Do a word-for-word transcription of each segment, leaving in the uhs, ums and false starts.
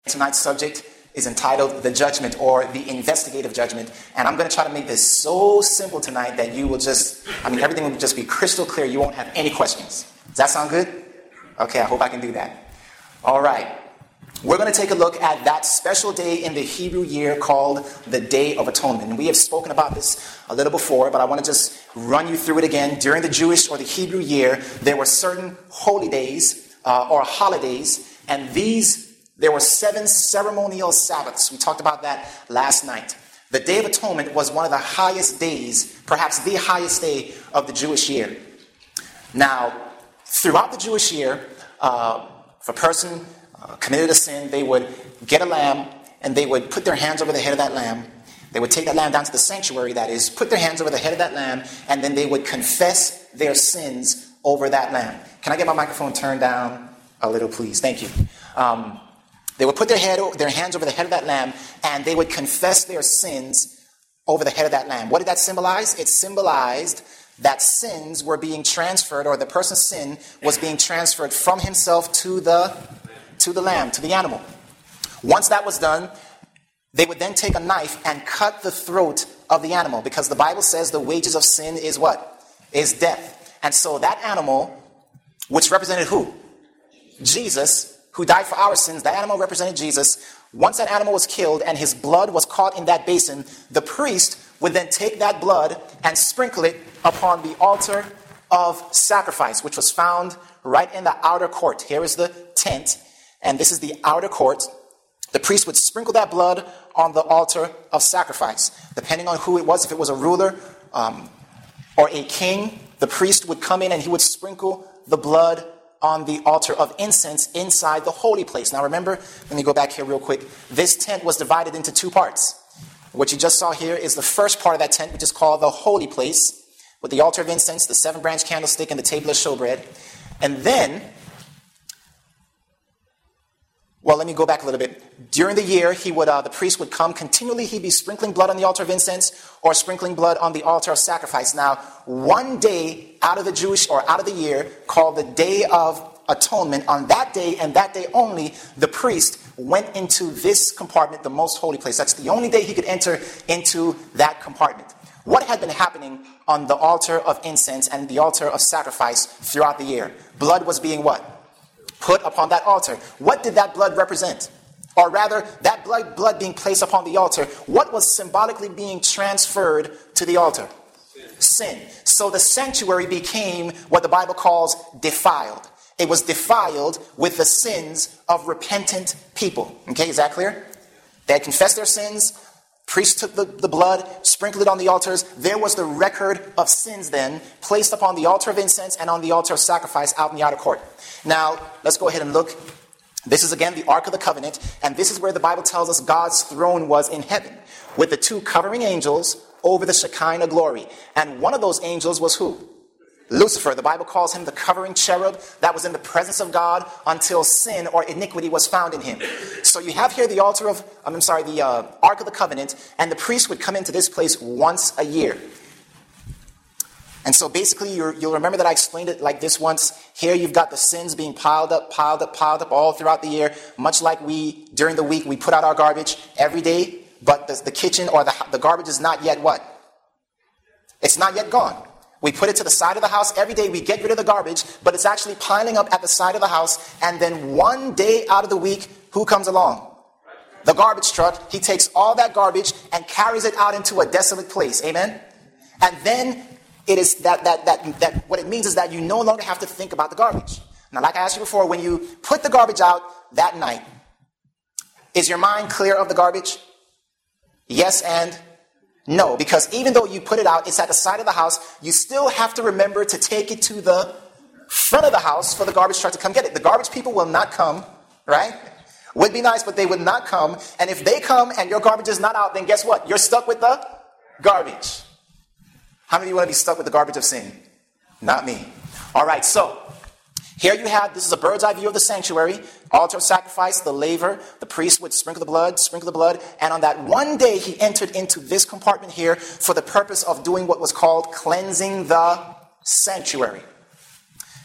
Tonight's subject is entitled The Judgment, or the Investigative Judgment. And I'm going to try to make this so simple tonight that you will just, I mean, everything will just be crystal clear. You won't have any questions. Does that sound good? Okay, I hope I can do that. All right. We're going to take a look at that special day in the Hebrew year called the Day of Atonement. And we have spoken about this a little before, but I want to just run you through it again. During the Jewish or the Hebrew year, there were certain holy days uh, or holidays, and these There were seven ceremonial Sabbaths. We talked about that last night. The Day of Atonement was one of the highest days, perhaps the highest day of the Jewish year. Now, throughout the Jewish year, uh, if a person uh, committed a sin, they would get a lamb and they would put their hands over the head of that lamb. They would take that lamb down to the sanctuary, that is, put their hands over the head of that lamb, and then they would confess their sins over that lamb. Can I get my microphone turned down a little, please? Thank you. Um, They would put their head, their hands over the head of that lamb, and they would confess their sins over the head of that lamb. What did that symbolize? It symbolized that sins were being transferred, or the person's sin was being transferred from himself to the, to the lamb, to the animal. Once that was done, they would then take a knife and cut the throat of the animal, because the Bible says the wages of sin is what? Is death. And so that animal, which represented who? Jesus, who died for our sins. The animal represented Jesus. Once that animal was killed and his blood was caught in that basin, the priest would then take that blood and sprinkle it upon the altar of sacrifice, which was found right in the outer court. Here is the tent, and this is the outer court. The priest would sprinkle that blood on the altar of sacrifice. Depending on who it was, if it was a ruler um, or a king, the priest would come in and he would sprinkle the blood on the altar of incense inside the holy place. Now remember, let me go back here real quick. This tent was divided into two parts. What you just saw here is the first part of that tent, which is called the holy place, with the altar of incense, the seven branch candlestick, and the table of showbread. And then, well, let me go back a little bit. During the year, he would, uh, the priest would come continually. He'd be sprinkling blood on the altar of incense or sprinkling blood on the altar of sacrifice. Now, one day out of the Jewish or out of the year, called the Day of Atonement, on that day and that day only, the priest went into this compartment, the most holy place. That's the only day he could enter into that compartment. What had been happening on the altar of incense and the altar of sacrifice throughout the year? Blood was being what? Put upon that altar. What did that blood represent? Or rather, that blood, blood being placed upon the altar, what was symbolically being transferred to the altar? Sin. Sin. So the sanctuary became what the Bible calls defiled. It was defiled with the sins of repentant people. Okay, is that clear? They had confessed their sins. Priests took the, the blood, sprinkled it on the altars. There was the record of sins then placed upon the altar of incense and on the altar of sacrifice out in the outer court. Now, let's go ahead and look. This is again the Ark of the Covenant, and this is where the Bible tells us God's throne was in heaven, with the two covering angels over the Shekinah glory. And one of those angels was who? Lucifer. The Bible calls him the covering cherub that was in the presence of God until sin or iniquity was found in him. So you have here the altar of, I'm sorry, the uh, Ark of the Covenant, and the priest would come into this place once a year. And so basically, you're, you'll remember that I explained it like this once. Here you've got the sins being piled up, piled up, piled up all throughout the year, much like we, during the week, we put out our garbage every day, but the, the kitchen or the, the garbage is not yet what? It's not yet gone. We put it to the side of the house. Every day we get rid of the garbage, but it's actually piling up at the side of the house. And then one day out of the week, who comes along? The garbage truck. He takes all that garbage and carries it out into a desolate place. Amen? And then it is that, that, that, that what it means is that you no longer have to think about the garbage. Now, like I asked you before, when you put the garbage out that night, is your mind clear of the garbage? Yes and no, because even though you put it out, it's at the side of the house, you still have to remember to take it to the front of the house for the garbage truck to come get it. The garbage people will not come, right? Would be nice, but they would not come. And if they come and your garbage is not out, then guess what? You're stuck with the garbage. How many of you want to be stuck with the garbage of sin? Not me. All right, so here you have, this is a bird's eye view of the sanctuary, altar of sacrifice, the laver, the priest would sprinkle the blood, sprinkle the blood, and on that one day he entered into this compartment here for the purpose of doing what was called cleansing the sanctuary.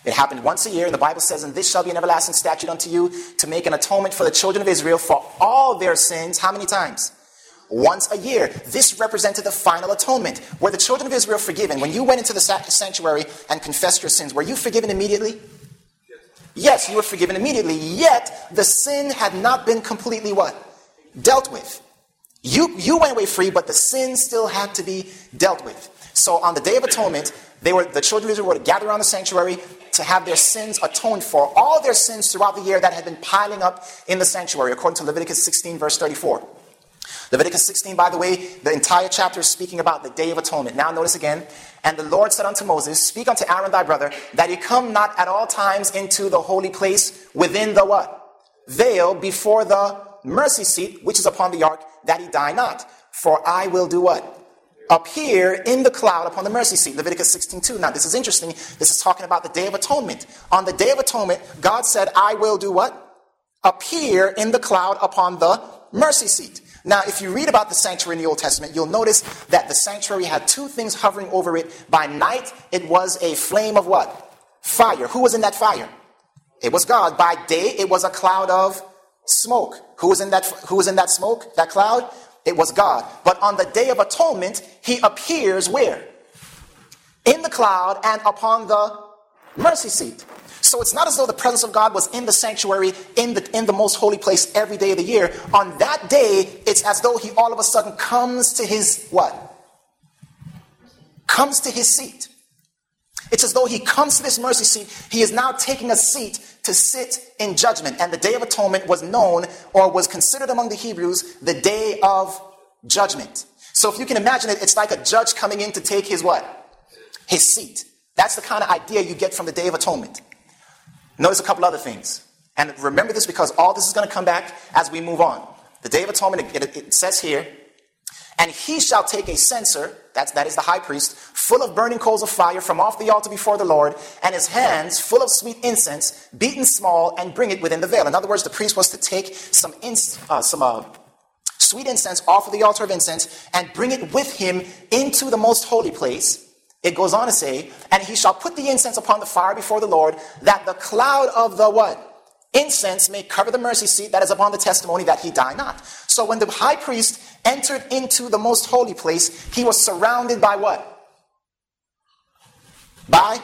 It happened once a year, and the Bible says, and this shall be an everlasting statute unto you, to make an atonement for the children of Israel for all their sins. How many times? Once a year. This represented the final atonement. Were the children of Israel forgiven? When you went into the sanctuary and confessed your sins, were you forgiven immediately? Yes, you were forgiven immediately. Yet, the sin had not been completely what? Dealt with. You, you went away free, but the sin still had to be dealt with. So on the Day of Atonement, they were the children of Israel were to gather around the sanctuary to have their sins atoned for. All their sins throughout the year that had been piling up in the sanctuary, according to Leviticus sixteen, verse thirty-four. Leviticus sixteen, by the way, the entire chapter is speaking about the Day of Atonement. Now notice again, and the Lord said unto Moses, speak unto Aaron thy brother, that he come not at all times into the holy place within the what? Veil before the mercy seat, which is upon the ark, that he die not. For I will do what? Appear in the cloud upon the mercy seat. Leviticus sixteen two. Now this is interesting. This is talking about the Day of Atonement. On the Day of Atonement, God said, I will do what? Appear in the cloud upon the mercy seat. Now, if you read about the sanctuary in the Old Testament, you'll notice that the sanctuary had two things hovering over it. By night, it was a flame of what? Fire. Who was in that fire? It was God. By day, it was a cloud of smoke. Who was in that, who was in that smoke, that cloud? It was God. But on the Day of Atonement, he appears where? In the cloud and upon the mercy seat. So it's not as though the presence of God was in the sanctuary, in the in the most holy place every day of the year. On that day, it's as though he all of a sudden comes to his what? Comes to his seat. It's as though he comes to this mercy seat. He is now taking a seat to sit in judgment. And the Day of Atonement was known or was considered among the Hebrews the day of judgment. So if you can imagine it, it's like a judge coming in to take his what? His seat. That's the kind of idea you get from the Day of Atonement. Notice a couple other things. And remember this because all this is going to come back as we move on. The Day of Atonement, it, it, it says here, and he shall take a censer, that's, that is the high priest, full of burning coals of fire from off the altar before the Lord, and his hands full of sweet incense, beaten small, and bring it within the veil. In other words, the priest was to take some, ins, uh, some uh, sweet incense off of the altar of incense and bring it with him into the most holy place. It goes on to say, and he shall put the incense upon the fire before the Lord, that the cloud of the what? Incense may cover the mercy seat that is upon the testimony that he die not. So when the high priest entered into the most holy place, he was surrounded by what? By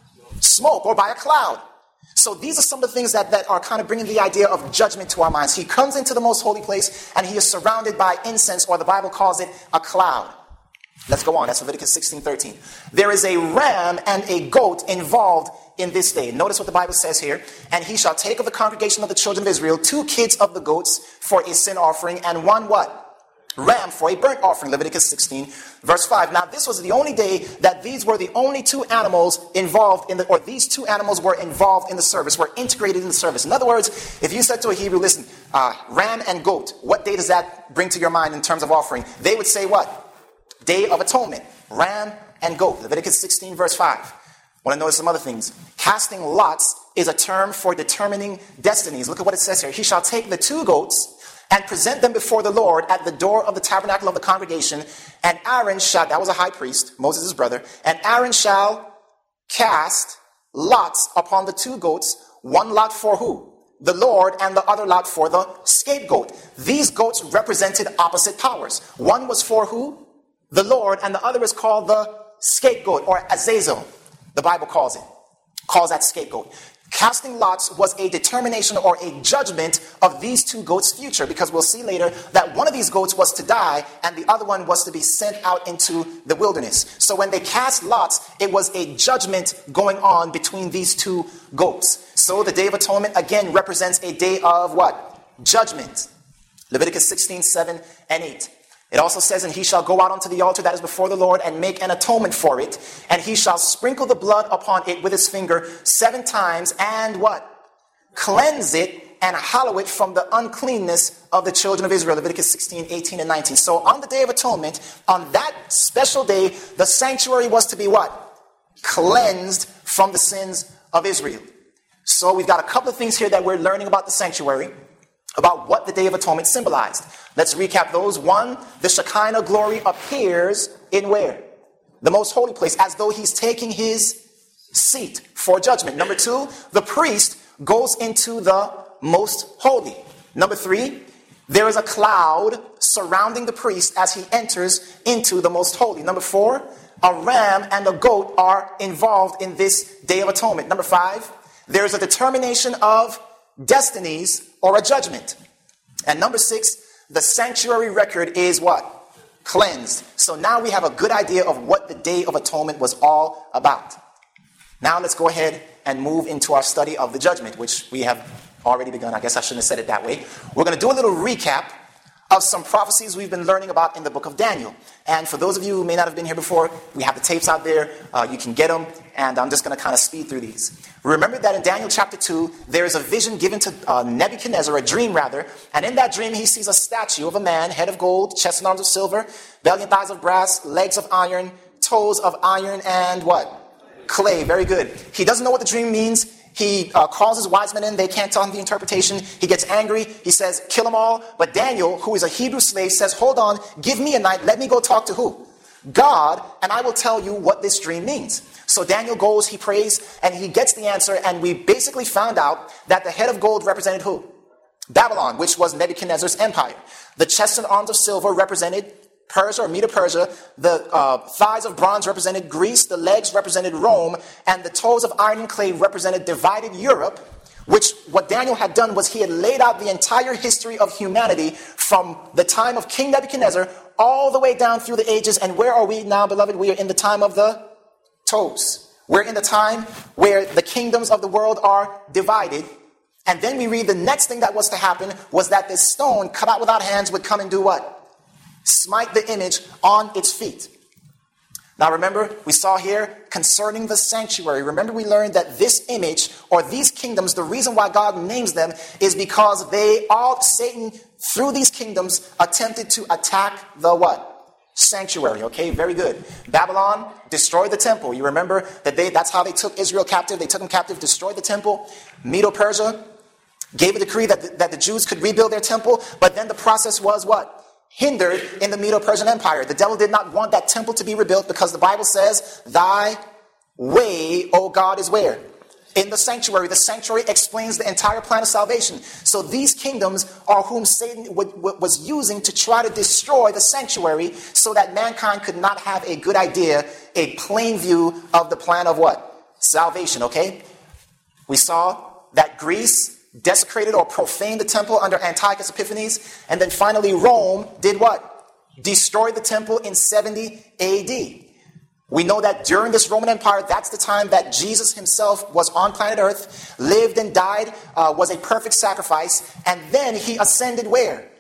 smoke or by a cloud. So these are some of the things that, that are kind of bringing the idea of judgment to our minds. He comes into the most holy place and he is surrounded by incense, or the Bible calls it a cloud. Let's go on. That's Leviticus sixteen thirteen. There is a ram and a goat involved in this day. Notice what the Bible says here. And he shall take of the congregation of the children of Israel two kids of the goats for a sin offering, and one what? Ram for a burnt offering. Leviticus sixteen verse five. Now this was the only day that these were the only two animals involved in the, or these two animals were involved in the service, were integrated in the service. In other words, if you said to a Hebrew, listen, uh, ram and goat, what day does that bring to your mind in terms of offering? They would say what? Day of Atonement, ram and goat. Leviticus sixteen verse five. Want to notice some other things. Casting lots is a term for determining destinies. Look at what it says here. He shall take the two goats and present them before the Lord at the door of the tabernacle of the congregation. And Aaron shall, that was a high priest, Moses' brother, and Aaron shall cast lots upon the two goats, one lot for who? The Lord, and the other lot for the scapegoat. These goats represented opposite powers. One was for who? The Lord, and the other is called the scapegoat, or Azazel, the Bible calls it, calls that scapegoat. Casting lots was a determination or a judgment of these two goats' future, because we'll see later that one of these goats was to die and the other one was to be sent out into the wilderness. So when they cast lots, it was a judgment going on between these two goats. So the Day of Atonement again represents a day of what? Judgment. Leviticus sixteen, seven and eight. It also says, and he shall go out unto the altar that is before the Lord and make an atonement for it. And he shall sprinkle the blood upon it with his finger seven times and what? Cleanse it and hallow it from the uncleanness of the children of Israel. Leviticus sixteen, eighteen and nineteen. So on the Day of Atonement, on that special day, the sanctuary was to be what? Cleansed from the sins of Israel. So we've got a couple of things here that we're learning about the sanctuary, about what the Day of Atonement symbolized. Let's recap those. One, the Shekinah glory appears in where? The most holy place, as though he's taking his seat for judgment. Number two, the priest goes into the most holy. Number three, there is a cloud surrounding the priest as he enters into the most holy. Number four, a ram and a goat are involved in this Day of Atonement. Number five, there is a determination of destinies or a judgment. And number six, the sanctuary record is what? Cleansed. So now we have a good idea of what the Day of Atonement was all about. Now let's go ahead and move into our study of the judgment, which we have already begun. I guess I shouldn't have said it that way. We're going to do a little recap of some prophecies we've been learning about in the book of Daniel. And for those of you who may not have been here before, we have the tapes out there. Uh, you can get them. And I'm just going to kind of speed through these. Remember that in Daniel chapter two, there is a vision given to uh, Nebuchadnezzar, a dream rather. And in that dream, he sees a statue of a man, head of gold, chest and arms of silver, belly and thighs of brass, legs of iron, toes of iron, and what? Clay. Very good. He doesn't know what the dream means. He uh, calls his wise men in. They can't tell him the interpretation. He gets angry. He says, kill them all. But Daniel, who is a Hebrew slave, says, hold on, give me a night. Let me go talk to who? God, and I will tell you what this dream means. So Daniel goes, he prays, and he gets the answer. And we basically found out that the head of gold represented who? Babylon, which was Nebuchadnezzar's empire. The chest and arms of silver represented Persia or Medo-Persia, the uh, thighs of bronze represented Greece, the legs represented Rome, and the toes of iron and clay represented divided Europe, which what Daniel had done was he had laid out the entire history of humanity from the time of King Nebuchadnezzar all the way down through the ages. And where are we now, beloved? We are in the time of the toes. We're in the time where the kingdoms of the world are divided. And then we read the next thing that was to happen was that this stone cut out without hands would come and do what? Smite the image on its feet. Now remember, we saw here concerning the sanctuary. Remember we learned that this image or these kingdoms, the reason why God names them is because they all, Satan, through these kingdoms, attempted to attack the what? Sanctuary. Okay, very good. Babylon destroyed the temple. You remember that they that's how they took Israel captive. They took them captive, destroyed the temple. Medo-Persia gave a decree that the, that the Jews could rebuild their temple, but then the process was what? Hindered in the Medo-Persian Empire. The devil did not want that temple to be rebuilt because the Bible says, thy way, O God, is where? In the sanctuary. The sanctuary explains the entire plan of salvation. So these kingdoms are whom Satan w- w- was using to try to destroy the sanctuary so that mankind could not have a good idea, a plain view of the plan of what? Salvation, okay? We saw that Greece desecrated or profaned the temple under Antiochus Epiphanes. And then finally Rome did what? Destroyed the temple in seventy A D. We know that during this Roman Empire, that's the time that Jesus himself was on planet Earth, lived and died, uh, was a perfect sacrifice. And then he ascended where?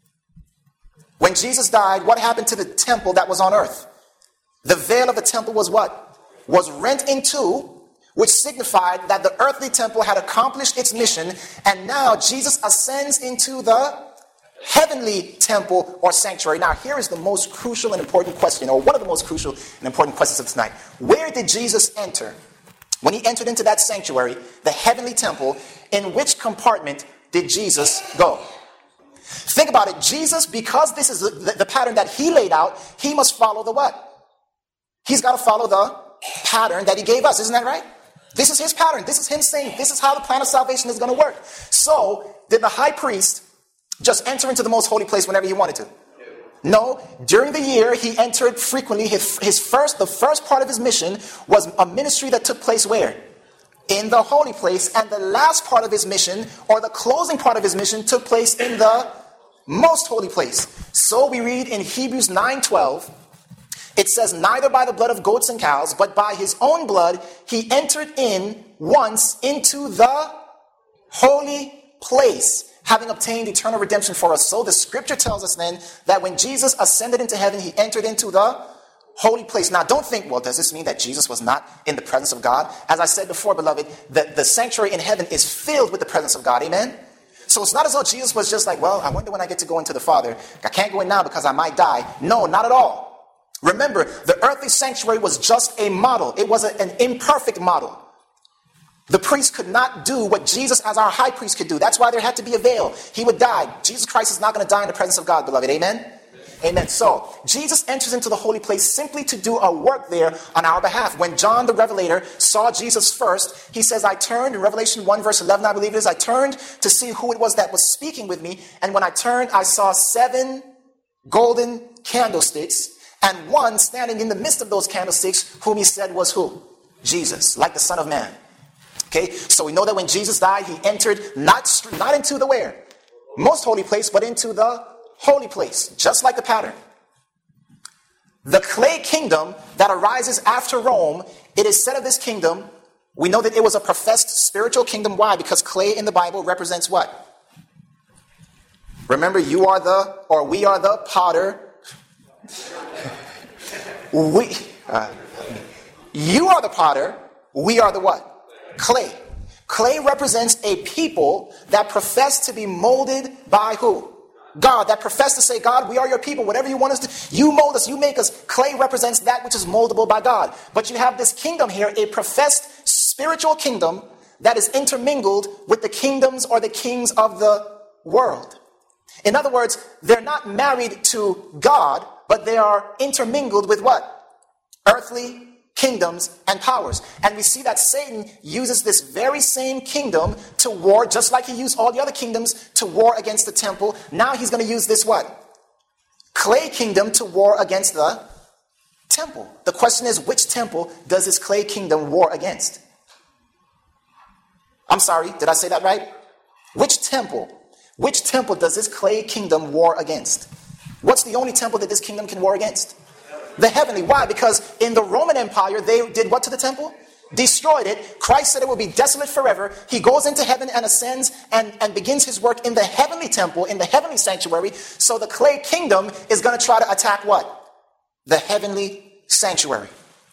When Jesus died, what happened to the temple that was on earth? The veil of the temple was what? Was rent in two, which signified that the earthly temple had accomplished its mission, and now Jesus ascends into the heavenly temple or sanctuary. Now, here is the most crucial and important question, or one of the most crucial and important questions of tonight. Where did Jesus enter? When he entered into that sanctuary, the heavenly temple, in which compartment did Jesus go? Think about it. Jesus, because this is the, the pattern that he laid out, he must follow the what? He's got to follow the pattern that he gave us. Isn't that right? This is his pattern. This is him saying, this is how the plan of salvation is going to work. So, did the high priest just enter into the most holy place whenever he wanted to? No. During the year, he entered frequently. His, his first, the first part of his mission was a ministry that took place where? In the holy place. And the last part of his mission, or the closing part of his mission, took place in the most holy place. So we read in Hebrews nine twelve, it says, neither by the blood of goats and cows, but by his own blood, he entered in once into the holy place, having obtained eternal redemption for us. So the scripture tells us then that when Jesus ascended into heaven, he entered into the holy place. Now, don't think, well, does this mean that Jesus was not in the presence of God? As I said before, beloved, the, the sanctuary in heaven is filled with the presence of God. Amen? So it's not as though Jesus was just like, well, I wonder when I get to go into the Father. I can't go in now because I might die. No, not at all. Remember, the earthly sanctuary was just a model. It was a, an imperfect model. The priest could not do what Jesus as our high priest could do. That's why there had to be a veil. He would die. Jesus Christ is not going to die in the presence of God, beloved. Amen? Amen. So, Jesus enters into the holy place simply to do a work there on our behalf. When John the Revelator saw Jesus first, he says, I turned, in Revelation one verse eleven, I believe it is, I turned to see who it was that was speaking with me. And when I turned, I saw seven golden candlesticks, and one standing in the midst of those candlesticks, whom he said was who? Jesus, like the Son of Man. Okay, so we know that when Jesus died, he entered not, not into the where? Most holy place, but into the holy place, just like the pattern. The clay kingdom that arises after Rome, it is said of this kingdom, we know that it was a professed spiritual kingdom. Why? Because clay in the Bible represents what? Remember, you are the, or we are the potter. we, uh, you are the potter. We are the what? Clay. Clay represents a people that profess to be molded by who? God, that profess to say, God, we are your people. Whatever you want us to, you mold us, you make us. Clay represents that which is moldable by God. But you have this kingdom here, a professed spiritual kingdom that is intermingled with the kingdoms or the kings of the world. In other words, they're not married to God, but they are intermingled with what? Earthly kingdoms and powers. And we see that Satan uses this very same kingdom to war, just like he used all the other kingdoms to war against the temple. Now he's going to use this what? Clay kingdom to war against the temple. The question is, which temple does this clay kingdom war against? I'm sorry, did I say that right? Which temple? Which temple does this clay kingdom war against? What's the only temple that this kingdom can war against? The heavenly. Why? Because in the Roman Empire, they did what to the temple? Destroyed it. Christ said it will be desolate forever. He goes into heaven and ascends and, and begins his work in the heavenly temple, in the heavenly sanctuary. So the clay kingdom is going to try to attack what? The heavenly sanctuary.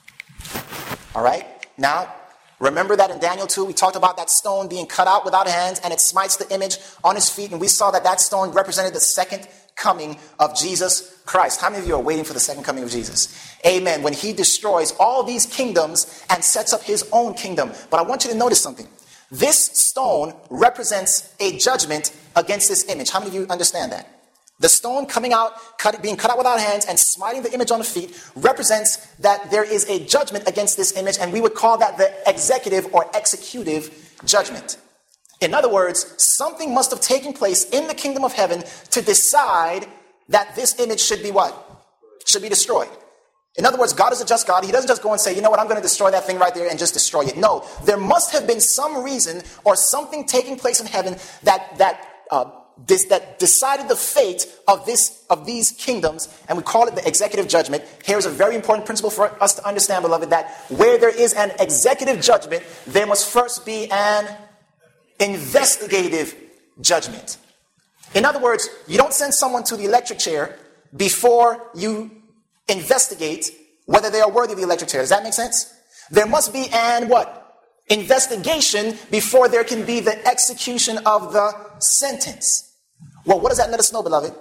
All right? Now, remember that in Daniel two, we talked about that stone being cut out without hands, and it smites the image on his feet. And we saw that that stone represented the second coming of Jesus Christ. How many of you are waiting for the second coming of Jesus? Amen. When he destroys all these kingdoms and sets up his own kingdom. But I want you to notice something. This stone represents a judgment against this image. How many of you understand that? The stone coming out, cut, being cut out without hands and smiting the image on the feet represents that there is a judgment against this image, and we would call that the executive or executive judgment. In other words, something must have taken place in the kingdom of heaven to decide that this image should be what? Should be destroyed. In other words, God is a just God. He doesn't just go and say, you know what, I'm going to destroy that thing right there and just destroy it. No, there must have been some reason or something taking place in heaven that that uh, this, that decided the fate of this of these kingdoms, and we call it the executive judgment. Here's a very important principle for us to understand, beloved, that where there is an executive judgment, there must first be an investigative judgment. In other words, you don't send someone to the electric chair before you investigate whether they are worthy of the electric chair. Does that make sense? There must be an what? Investigation before there can be the execution of the sentence. Well, what does that let us know, beloved?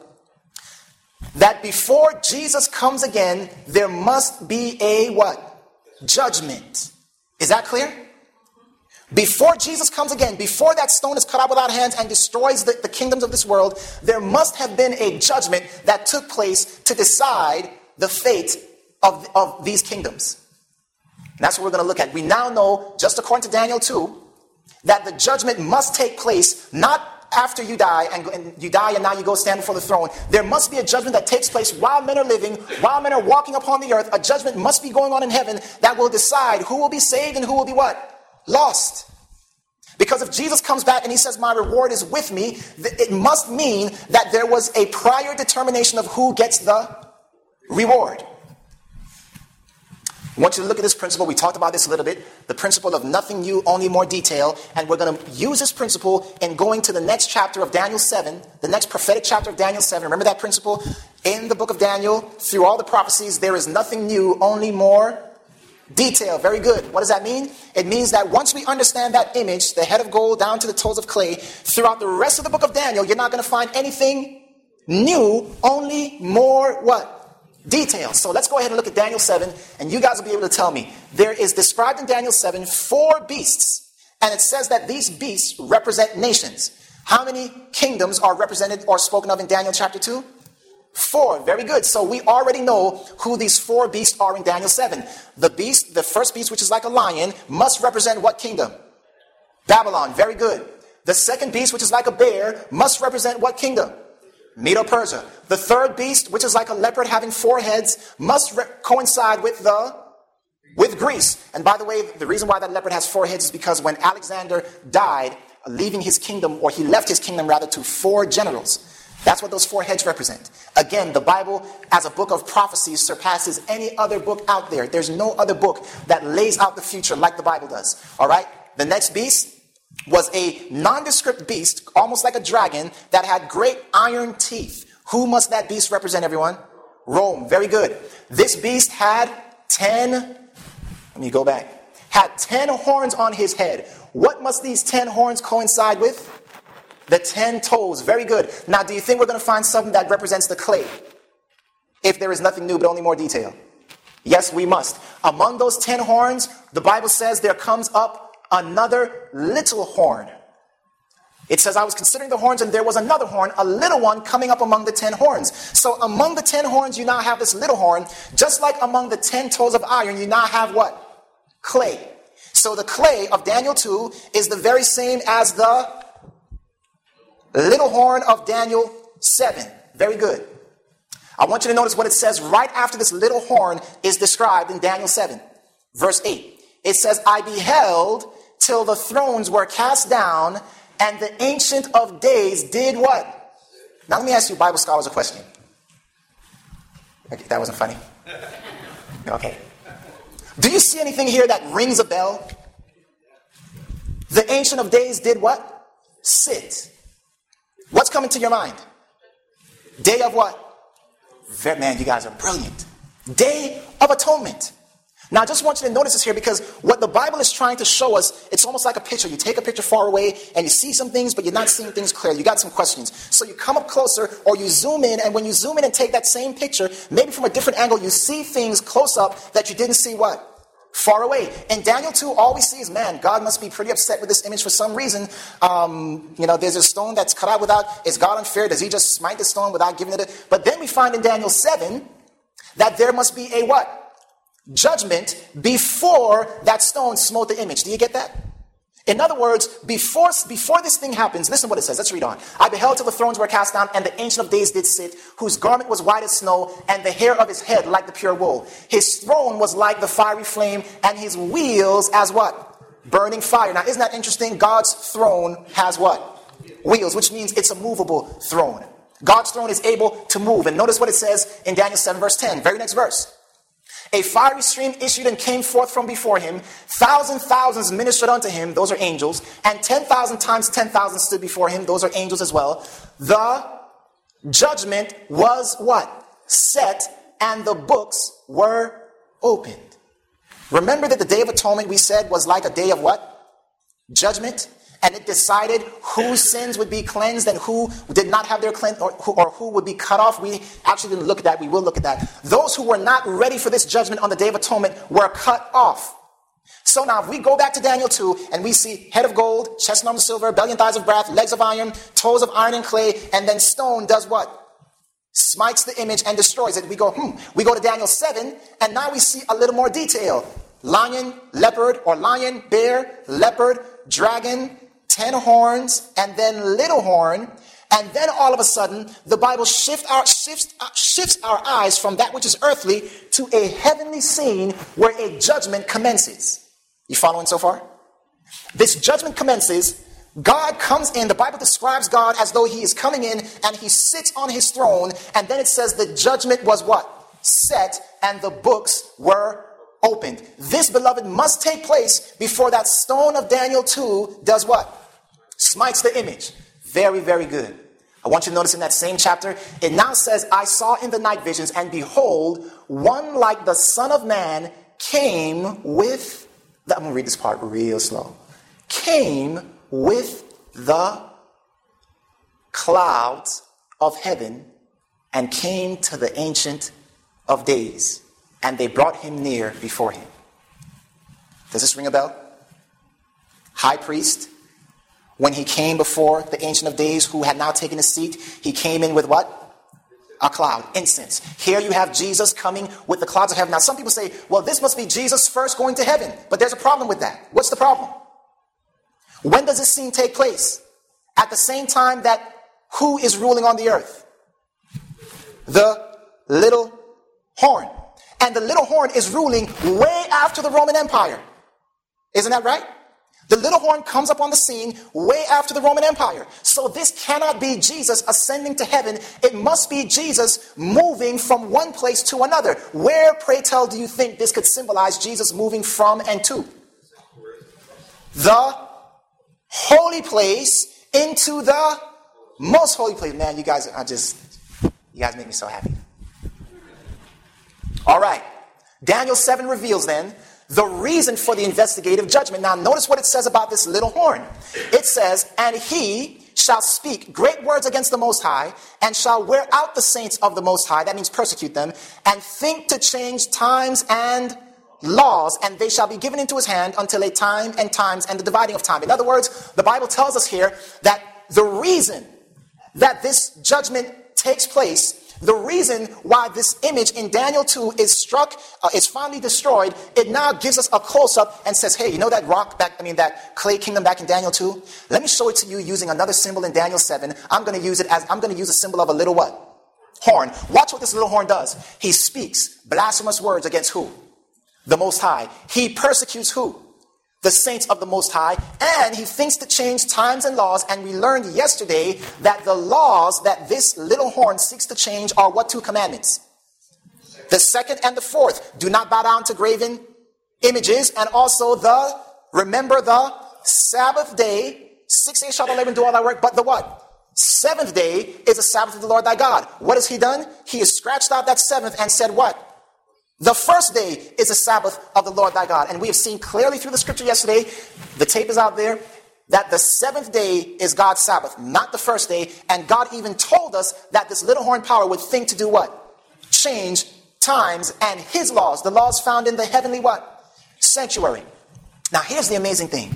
That before Jesus comes again, there must be a what? Judgment. Is that clear? Before Jesus comes again, before that stone is cut out without hands and destroys the, the kingdoms of this world, there must have been a judgment that took place to decide the fate of, of these kingdoms. And that's what we're going to look at. We now know, just according to Daniel two, that the judgment must take place not after you die and, and you die and now you go stand before the throne. There must be a judgment that takes place while men are living, while men are walking upon the earth. A judgment must be going on in heaven that will decide who will be saved and who will be what? Lost. Because if Jesus comes back and he says, my reward is with me, it must mean that there was a prior determination of who gets the reward. I want you to look at this principle. We talked about this a little bit. The principle of nothing new, only more detail. And we're going to use this principle in going to the next chapter of Daniel seven, the next prophetic chapter of Daniel seven. Remember that principle? In the book of Daniel, through all the prophecies, there is nothing new, only more detail. Very good. What does that mean? It means that once we understand that image, the head of gold down to the toes of clay, throughout the rest of the book of Daniel, you're not going to find anything new, only more what? Detail. So let's go ahead and look at Daniel seven, and you guys will be able to tell me. There is described in Daniel seven four beasts, and it says that these beasts represent nations. How many kingdoms are represented or spoken of in Daniel chapter two? Four. Very good. So we already know who these four beasts are in Daniel seven. The beast, the first beast, which is like a lion, must represent what kingdom? Babylon. Very good. The second beast, which is like a bear, must represent what kingdom? Medo-Persia. The third beast, which is like a leopard having four heads, must re- coincide with the with Greece. And by the way, the reason why that leopard has four heads is because when Alexander died, leaving his kingdom, or he left his kingdom rather, to four generals. That's what those four heads represent. Again, the Bible, as a book of prophecies, surpasses any other book out there. There's no other book that lays out the future like the Bible does. All right? The next beast was a nondescript beast, almost like a dragon, that had great iron teeth. Who must that beast represent, everyone? Rome. Very good. This beast had ten, let me go back, had ten horns on his head. What must these ten horns coincide with? The ten toes. Very good. Now, do you think we're going to find something that represents the clay? If there is nothing new, but only more detail. Yes, we must. Among those ten horns, the Bible says there comes up another little horn. It says, I was considering the horns, and there was another horn, a little one coming up among the ten horns. So among the ten horns, you now have this little horn. Just like among the ten toes of iron, you now have what? Clay. So the clay of Daniel two is the very same as the little horn of Daniel seven. Very good. I want you to notice what it says right after this little horn is described in Daniel seven. Verse eight. It says, I beheld till the thrones were cast down, and the Ancient of Days did what? Now let me ask you Bible scholars a question. Okay, that wasn't funny. Okay. Do you see anything here that rings a bell? The Ancient of Days did what? Sit. What's coming to your mind? Day of what? Man, you guys are brilliant. Day of Atonement. Now, I just want you to notice this here, because what the Bible is trying to show us, it's almost like a picture. You take a picture far away and you see some things, but you're not seeing things clearly. You got some questions. So you come up closer, or you zoom in, and when you zoom in and take that same picture, maybe from a different angle, you see things close up that you didn't see what? Far away. In Daniel two, all we see is, man, God must be pretty upset with this image for some reason. Um, you know, there's a stone that's cut out without, is God unfair? Does he just smite the stone without giving it a... But then we find in Daniel seven that there must be a what? Judgment before that stone smote the image. Do you get that? In other words, before, before this thing happens, listen to what it says. Let's read on. I beheld till the thrones were cast down, and the Ancient of Days did sit, whose garment was white as snow, and the hair of his head like the pure wool. His throne was like the fiery flame, and his wheels as what? Burning fire. Now, isn't that interesting? God's throne has what? Wheels, which means it's a movable throne. God's throne is able to move. And notice what it says in Daniel seven, verse ten. Very next verse. A fiery stream issued and came forth from before him. Thousand thousands ministered unto him. Those are angels. And ten thousand times ten thousand stood before him. Those are angels as well. The judgment was what? Set, and the books were opened. Remember that the Day of Atonement, we said, was like a day of what? Judgment. And it decided whose sins would be cleansed and who did not have their cleansed, or who, or who would be cut off. We actually didn't look at that. We will look at that. Those who were not ready for this judgment on the Day of Atonement were cut off. So now if we go back to Daniel two and we see head of gold, chest and arms of silver, belly and thighs of brass, legs of iron, toes of iron and clay, and then stone does what? Smites the image and destroys it. We go, hmm. We go to Daniel seven, and now we see a little more detail. Lion, leopard, or lion, bear, leopard, dragon, ten horns, and then little horn. And then all of a sudden, the Bible shift our, shifts, uh, shifts our eyes from that which is earthly to a heavenly scene where a judgment commences. You following so far? This judgment commences. God comes in. The Bible describes God as though he is coming in and he sits on his throne. And then it says the judgment was what? Set, and the books were opened. This, beloved, must take place before that stone of Daniel two does what? Smites the image. Very, very good. I want you to notice in that same chapter, it now says, I saw in the night visions, and behold, one like the Son of Man came with, the, I'm going to read this part real slow, came with the clouds of heaven and came to the Ancient of Days, and they brought him near before him. Does this ring a bell? High priest, when he came before the Ancient of Days, who had now taken his seat, he came in with what? A cloud, incense. Here you have Jesus coming with the clouds of heaven. Now some people say, well, this must be Jesus first going to heaven. But there's a problem with that. What's the problem? When does this scene take place? At the same time that who is ruling on the earth? The little horn. And the little horn is ruling way after the Roman Empire. Isn't that right? The little horn comes up on the scene way after the Roman Empire. So this cannot be Jesus ascending to heaven. It must be Jesus moving from one place to another. Where, pray tell, do you think this could symbolize Jesus moving from and to? The holy place into the most holy place. Man, you guys are just, you guys make me so happy. All right. Daniel seven reveals then the reason for the investigative judgment. Now notice what it says about this little horn. It says, and he shall speak great words against the Most High, and shall wear out the saints of the Most High, that means persecute them, and think to change times and laws, and they shall be given into his hand until a time and times and the dividing of time. In other words, the Bible tells us here that the reason that this judgment takes place, the reason why this image in Daniel two is struck, uh, is finally destroyed, it now gives us a close-up and says, hey, you know that rock back, I mean that clay kingdom back in Daniel two? Let me show it to you using another symbol in Daniel seven. I'm going to use it as, I'm going to use a symbol of a little what? Horn. Watch what this little horn does. He speaks blasphemous words against who? The Most High. He persecutes who? The saints of the Most High, and he thinks to change times and laws. And we learned yesterday that the laws that this little horn seeks to change are what two commandments? The second and the fourth. Do not bow down to graven images, and also the, remember the Sabbath day. Six days shall thou labor and do all thy work, but the what? Seventh day is the Sabbath of the Lord thy God. What has he done? He has scratched out that seventh and said what? The first day is the Sabbath of the Lord thy God. And we have seen clearly through the scripture yesterday, the tape is out there, that the seventh day is God's Sabbath, not the first day. And God even told us that this little horn power would think to do what? Change times and his laws, the laws found in the heavenly what? Sanctuary. Now here's the amazing thing.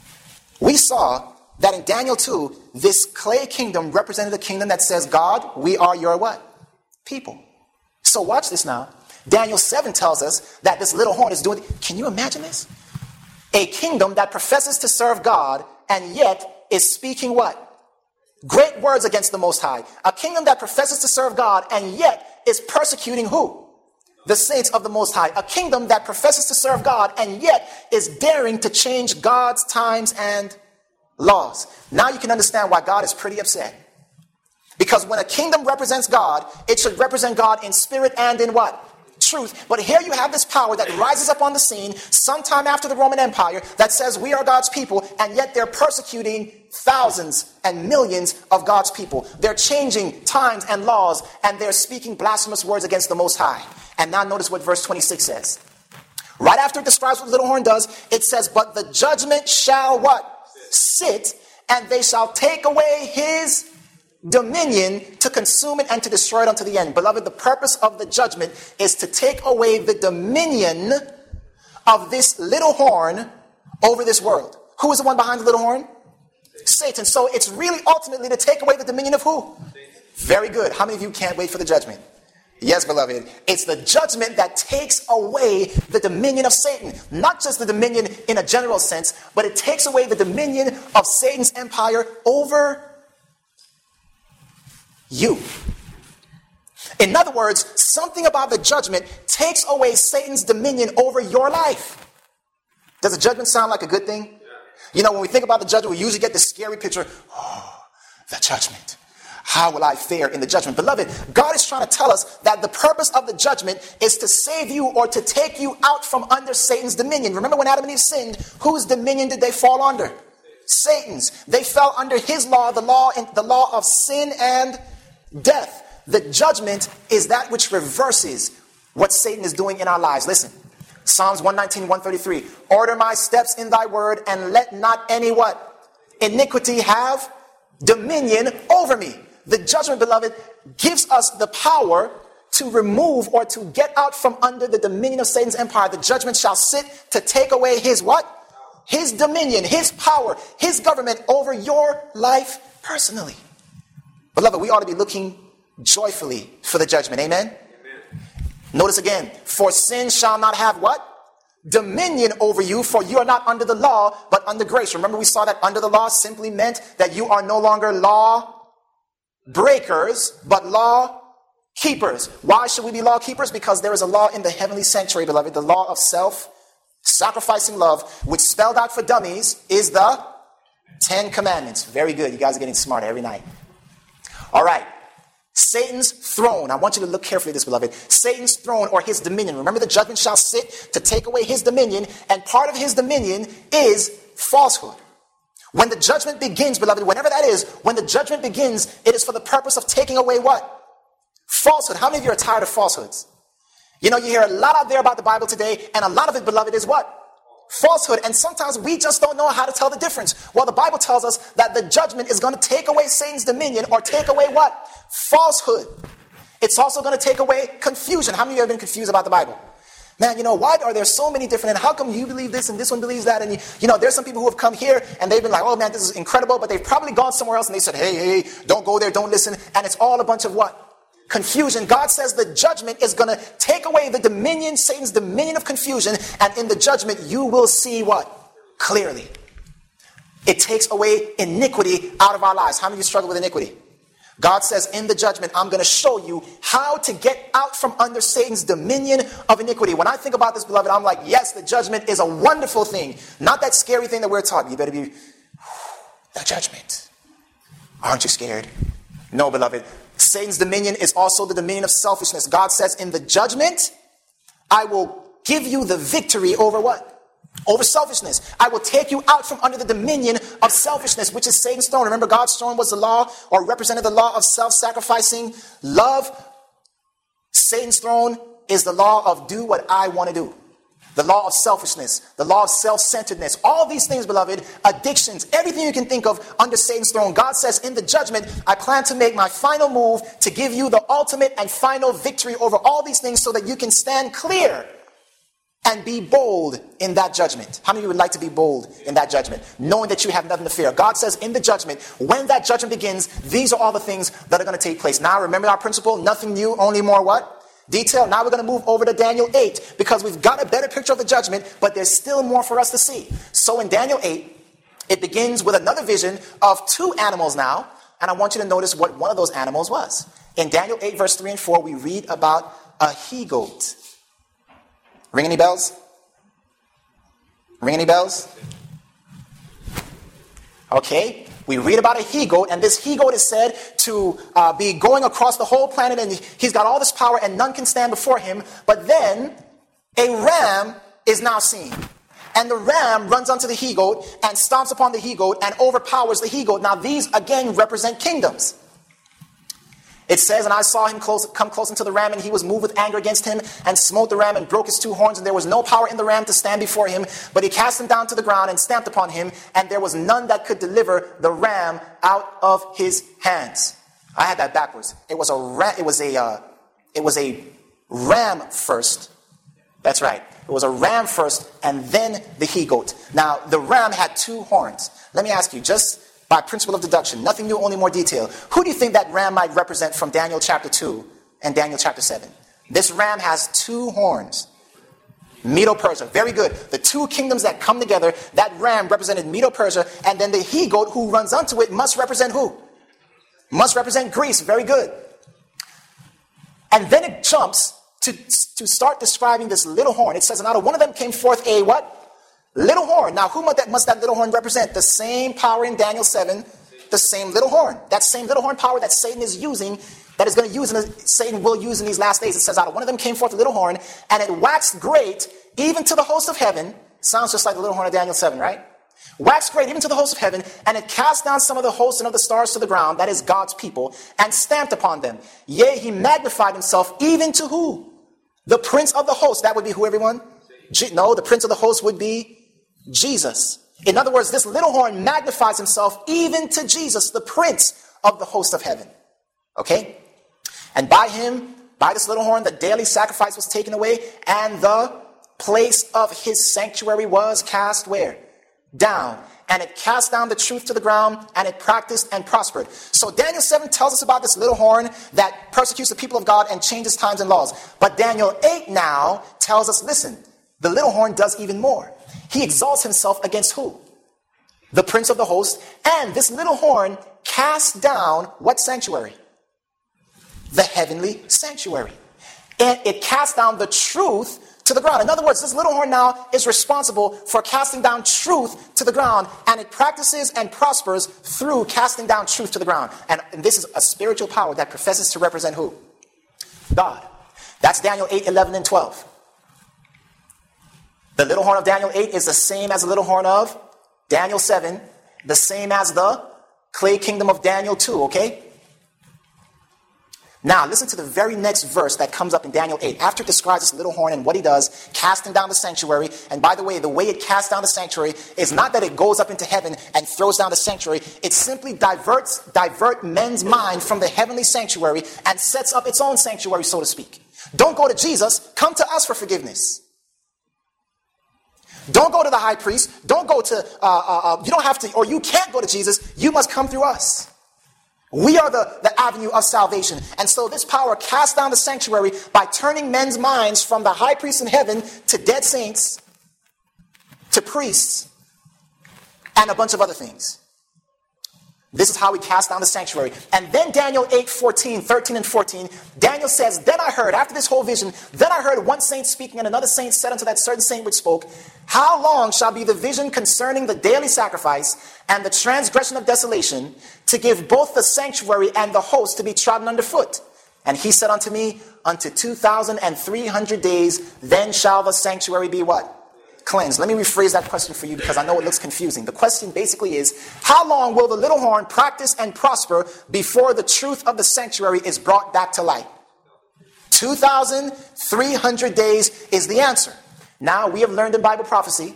We saw that in Daniel two, this clay kingdom represented a kingdom that says, God, we are your what? People. So watch this now. Daniel seven tells us that this little horn is doing, can you imagine this? A kingdom that professes to serve God and yet is speaking what? Great words against the Most High. A kingdom that professes to serve God and yet is persecuting who? The saints of the Most High. A kingdom that professes to serve God and yet is daring to change God's times and laws. Now you can understand why God is pretty upset. Because when a kingdom represents God, it should represent God in spirit and in what? Truth. But here you have this power that rises up on the scene sometime after the Roman Empire that says we are God's people, and yet they're persecuting thousands and millions of God's people. They're changing times and laws, and they're speaking blasphemous words against the Most High. And now notice what verse twenty-six says. Right after it describes what the little horn does, it says, but the judgment shall what? Sit, and they shall take away his dominion to consume it and to destroy it unto the end. Beloved, the purpose of the judgment is to take away the dominion of this little horn over this world. Who is the one behind the little horn? Satan. So it's really ultimately to take away the dominion of who? Very good. How many of you can't wait for the judgment? Yes, beloved. It's the judgment that takes away the dominion of Satan. Not just the dominion in a general sense, but it takes away the dominion of Satan's empire over you. In other words, something about the judgment takes away Satan's dominion over your life. Does the judgment sound like a good thing? You know, when we think about the judgment, we usually get this scary picture. Oh, the judgment. How will I fare in the judgment? Beloved, God is trying to tell us that the purpose of the judgment is to save you or to take you out from under Satan's dominion. Remember when Adam and Eve sinned, whose dominion did they fall under? Satan's. They fell under his law, the law, the law of sin and death. The judgment is that which reverses what Satan is doing in our lives. Listen, Psalms one nineteen, one thirty-three. Order my steps in thy word, and let not any what? Iniquity have dominion over me. The judgment, beloved, gives us the power to remove or to get out from under the dominion of Satan's empire. The judgment shall sit to take away his what? His dominion, his power, his government over your life personally. Beloved, we ought to be looking joyfully for the judgment. Amen? Amen. Notice again, for sin shall not have what? Dominion over you, for you are not under the law, but under grace. Remember, we saw that under the law simply meant that you are no longer law breakers, but law keepers. Why should we be law keepers? Because there is a law in the heavenly sanctuary, beloved, the law of self-sacrificing love, which spelled out for dummies is the Ten Commandments. Very good. You guys are getting smarter every night. All right. Satan's throne. I want you to look carefully at this, beloved. Satan's throne or his dominion. Remember, the judgment shall sit to take away his dominion, and part of his dominion is falsehood. When the judgment begins, beloved, whenever that is, when the judgment begins, it is for the purpose of taking away what? Falsehood. How many of you are tired of falsehoods? You know, you hear a lot out there about the Bible today, and a lot of it, beloved, is what? Falsehood. And sometimes we just don't know how to tell the difference. Well, the Bible tells us that the judgment is going to take away Satan's dominion, or take away what? Falsehood. It's also going to take away confusion. How many of you have been confused about the Bible? Man, you know, why are there so many different, and how come you believe this and this one believes that? And, you, you know, there's some people who have come here and they've been like, oh man, this is incredible, but they've probably gone somewhere else and they said, hey, hey, don't go there, don't listen. And it's all a bunch of what? Confusion. God says the judgment is going to take away the dominion, Satan's dominion of confusion, and in the judgment you will see what? Clearly. It takes away iniquity out of our lives. How many of you struggle with iniquity? God says in the judgment, I'm going to show you how to get out from under Satan's dominion of iniquity. When I think about this, beloved, I'm like, yes, the judgment is a wonderful thing. Not that scary thing that we're taught. You better be, the judgment. Aren't you scared? No, beloved. Satan's dominion is also the dominion of selfishness. God says in the judgment, I will give you the victory over what? Over selfishness. I will take you out from under the dominion of selfishness, which is Satan's throne. Remember, God's throne was the law, or represented the law of self-sacrificing love. Satan's throne is the law of do what I want to do. The law of selfishness, the law of self-centeredness, all these things, beloved, addictions, everything you can think of under Satan's throne. God says in the judgment, I plan to make my final move to give you the ultimate and final victory over all these things so that you can stand clear and be bold in that judgment. How many of you would like to be bold in that judgment, knowing that you have nothing to fear? God says in the judgment, when that judgment begins, these are all the things that are going to take place. Now, remember our principle, nothing new, only more what? Detail. Now we're going to move over to Daniel eight, because we've got a better picture of the judgment, but there's still more for us to see. So in Daniel eight, it begins with another vision of two animals now, and I want you to notice what one of those animals was. In Daniel eight, verse three and four, we read about a he-goat. Ring any bells? Ring any bells? Okay. We read about a he-goat, and this he-goat is said to uh, be going across the whole planet, and he's got all this power, and none can stand before him. But then a ram is now seen. And the ram runs onto the he-goat and stomps upon the he-goat and overpowers the he-goat. Now these again represent kingdoms. It says, and I saw him close, come close unto the ram, and he was moved with anger against him, and smote the ram, and broke his two horns, and there was no power in the ram to stand before him. But he cast him down to the ground, and stamped upon him, and there was none that could deliver the ram out of his hands. I had that backwards. It was a ram, it was a, uh, it was a ram first. That's right. It was a ram first, and then the he-goat. Now, the ram had two horns. Let me ask you, just by principle of deduction, nothing new, only more detail. Who do you think that ram might represent from Daniel chapter two and Daniel chapter seven? This ram has two horns. Medo-Persia. Very good. The two kingdoms that come together, that ram represented Medo-Persia, and then the he-goat who runs onto it must represent who? Must represent Greece. Very good. And then it jumps to, to start describing this little horn. It says, and out of one of them came forth a what? Little horn. Now, who must that, must that little horn represent? The same power in Daniel seven, the same little horn. That same little horn power that Satan is using, that is going to use, in the, Satan will use in these last days. It says, out of one of them came forth a little horn, and it waxed great, even to the host of heaven. Sounds just like the little horn of Daniel seven, right? Waxed great, even to the host of heaven, and it cast down some of the hosts and of the stars to the ground, that is God's people, and stamped upon them. Yea, he magnified himself, even to who? The prince of the host. That would be who, everyone? G- no, the prince of the host would be Jesus. In other words, this little horn magnifies himself even to Jesus, the prince of the host of heaven. Okay? And by him, by this little horn, the daily sacrifice was taken away, and the place of his sanctuary was cast where? down, and it cast down the truth to the ground, and it practiced and prospered. So Daniel seven tells us about this little horn that persecutes the people of God and changes times and laws. But Daniel eight now tells us, listen, the little horn does even more. He exalts himself against who? The prince of the host. And this little horn casts down what sanctuary? The heavenly sanctuary. And it casts down the truth to the ground. In other words, this little horn now is responsible for casting down truth to the ground, and it practices and prospers through casting down truth to the ground. And, and this is a spiritual power that professes to represent who? God. That's Daniel eight, eleven, and twelve. The little horn of Daniel eight is the same as the little horn of Daniel seven, the same as the clay kingdom of Daniel two, okay? Now, listen to the very next verse that comes up in Daniel eight. After it describes this little horn and what he does, casting down the sanctuary. And by the way, the way it casts down the sanctuary is not that it goes up into heaven and throws down the sanctuary. It simply diverts, divert men's mind from the heavenly sanctuary and sets up its own sanctuary, so to speak. Don't go to Jesus. Come to us for forgiveness. Don't go to the high priest. Don't go to, uh, uh, uh, you don't have to, or you can't go to Jesus. You must come through us. We are the, the avenue of salvation. And so this power casts down the sanctuary by turning men's minds from the high priest in heaven to dead saints, to priests, and a bunch of other things. This is how we cast down the sanctuary. And then Daniel eight, fourteen, thirteen, and fourteen, Daniel says, then I heard, after this whole vision, then I heard one saint speaking, and another saint said unto that certain saint which spoke, how long shall be the vision concerning the daily sacrifice and the transgression of desolation, to give both the sanctuary and the host to be trodden underfoot? And he said unto me, unto two thousand three hundred days, then shall the sanctuary be what? Cleansed. Let me rephrase that question for you because I know it looks confusing. The question basically is, how long will the little horn practice and prosper before the truth of the sanctuary is brought back to light? two thousand three hundred days is the answer. Now, we have learned in Bible prophecy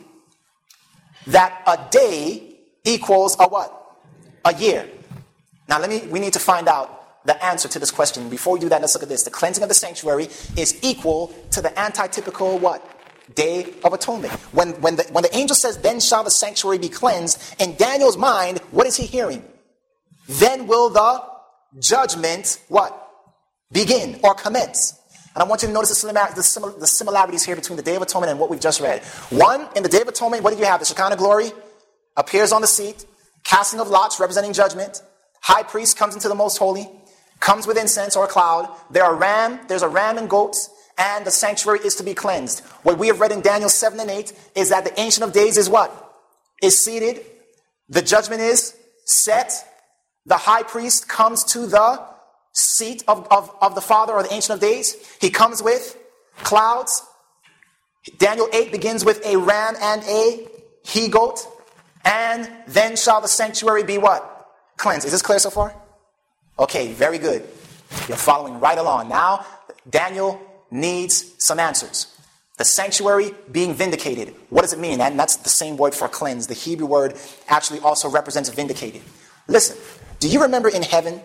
that a day equals a what? A year. Now, let me, we need to find out the answer to this question. Before we do that, let's look at this. The cleansing of the sanctuary is equal to the antitypical what? Day of Atonement. When, when, the, when the angel says, then shall the sanctuary be cleansed, in Daniel's mind, what is he hearing? Then will the judgment, what? Begin or commence. And I want you to notice the, similar, the, simil, the similarities here between the Day of Atonement and what we've just read. One, in the Day of Atonement, what did you have? The Shekinah glory appears on the seat, casting of lots representing judgment. High priest comes into the most holy, comes with incense or a cloud. There are ram, there's a ram and goats, and the sanctuary is to be cleansed. What we have read in Daniel seven and eight is that the Ancient of Days is what? Is seated. The judgment is set. The high priest comes to the seat of, of, of the Father or the Ancient of Days. He comes with clouds. Daniel eight begins with a ram and a he-goat. And then shall the sanctuary be what? Cleansed. Is this clear so far? Okay, very good. You're following right along. Now, Daniel needs some answers. The sanctuary being vindicated. What does it mean? And that's the same word for cleanse. The Hebrew word actually also represents vindicated. Listen, do you remember in heaven,